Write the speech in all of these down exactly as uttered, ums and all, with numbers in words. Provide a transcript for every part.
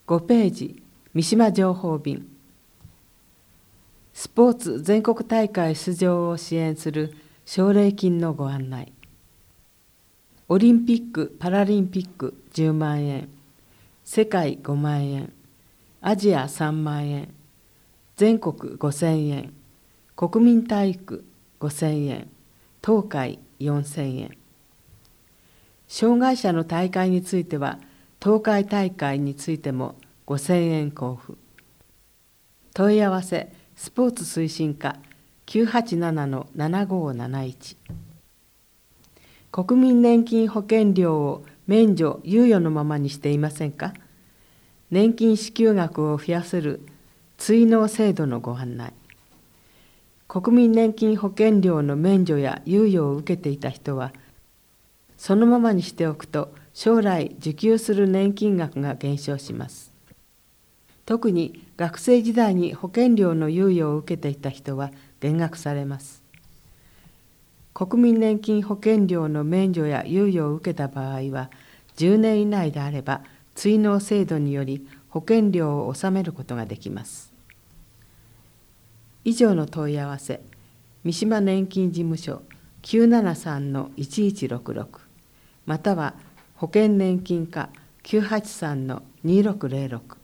ごページ、三島情報便。スポーツ全国大会出場を支援する奨励金のご案内。オリンピック・パラリンピックじゅうまんえん、世界ごまんえん、アジアさんまんえん、全国ごせんえん、国民体育ごせんえん、東海よんせんえん。障害者の大会については、東海大会についてもごせんえん交付。問い合わせスポーツ推進課 きゅうはちななのななごーなないち。国民年金保険料を免除・猶予のままにしていませんか？年金支給額を増やせる追納制度のご案内。国民年金保険料の免除や猶予を受けていた人は、そのままにしておくと将来受給する年金額が減少します。特に学生時代に保険料の猶予を受けていた人は減額されます。国民年金保険料の免除や猶予を受けた場合は、じゅうねん以内であれば追納制度により保険料を納めることができます。以上の問い合わせ、三島年金事務所 きゅうななさんのいちいちろくろく または保険年金課 きゅうはちさんのにろくぜろろく。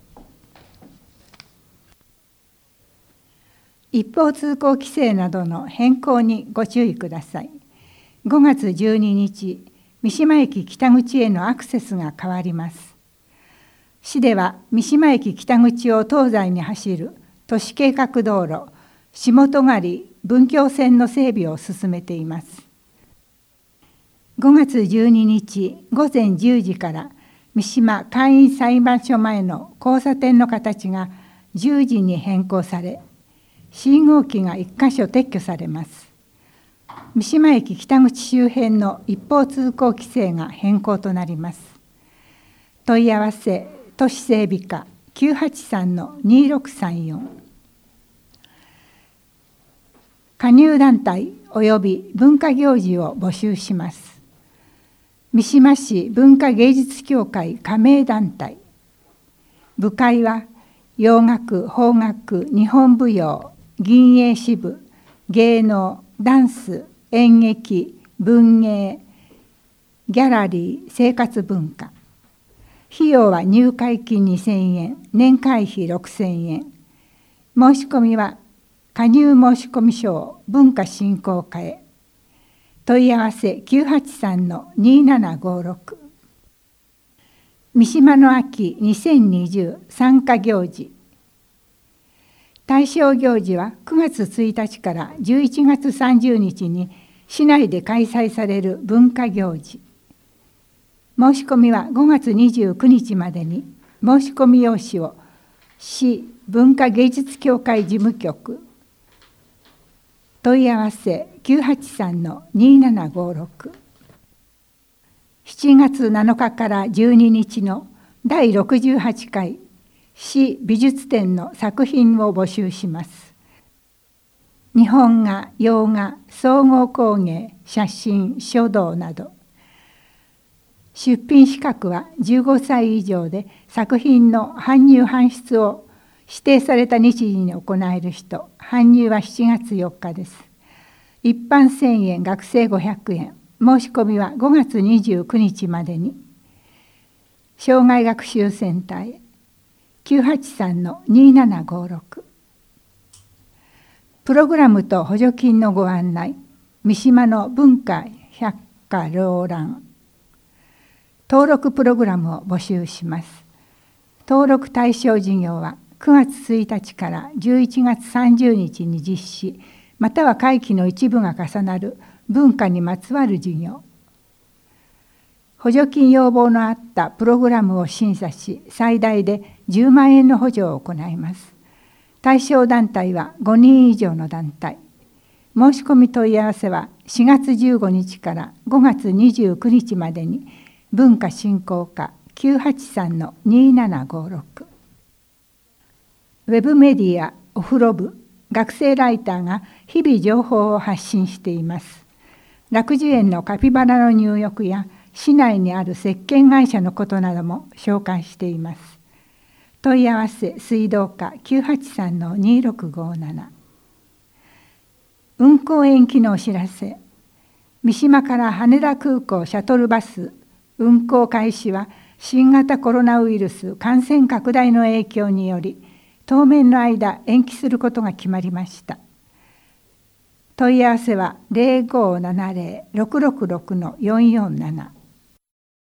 一方通行規制などの変更にご注意ください。ごがつじゅうににち、三島駅北口へのアクセスが変わります。市では三島駅北口を東西に走る都市計画道路下戸狩文京線の整備を進めています。ごがつじゅうににちごぜんじゅうじから三島簡易裁判所前の交差点の形がじゅうじに変更され、信号機がいっかしょ撤去されます。三島駅北口周辺の一方通行規制が変更となります。問い合わせ都市整備課 きゅうはちさんのにろくさんよん。加入団体及び文化行事を募集します。三島市文化芸術協会加盟団体。部会は洋楽、邦楽、日本舞踊、銀営支部、芸能、ダンス、演劇、文芸、ギャラリー、生活文化。費用は入会金にせんえん、年会費ろくせんえん。申し込みは加入申込書を文化振興課へ。問い合わせきゅうはちさんのにななごろく。三島の秋にせんにじゅう参加行事。対象行事はくがつついたちからじゅういちがつさんじゅうにちに市内で開催される文化行事。申し込みはごがつにじゅうくにちまでに申し込み用紙を市文化芸術協会事務局問い合わせきゅうはちさんのにななごろく。しちがつなのかからじゅうににちのだいろくじゅうはちかい市美術展の作品を募集します。日本画、洋画、総合工芸、写真、書道など。出品資格はじゅうごさい以上で作品の搬入搬出を指定された日時に行える人、搬入はしちがつよっかです。一般せんえん、学生ごひゃくえん、申し込みはごがつにじゅうくにちまでに。障害学習センターへ きゅうはちさんのにななごろく。プログラムと補助金のご案内。三島の文化百科両覧。登録プログラムを募集します。登録対象事業はくがつついたちからじゅういちがつさんじゅうにちに実施、または会期の一部が重なる文化にまつわる事業。補助金要望のあったプログラムを審査し、最大でじゅうまんえんの補助を行います。対象団体はごにん以上の団体。申し込み問い合わせはしがつじゅうごにちからごがつにじゅうくにちまでに文化振興課 きゅうはちさんのにななごろく。ウェブメディアお風呂部、学生ライターが日々情報を発信しています。楽寿園のカピバラの入浴や市内にある石鹸会社のことなども紹介しています。 問い合わせ水道課 きゅうはちさんのにろくごなな。運行延期のお知らせ。三島から羽田空港シャトルバス運行開始は新型コロナウイルス感染拡大の影響により当面の間延期することが決まりました。問い合わせは ゼロごーななゼロ ろくろくろく よんよんなな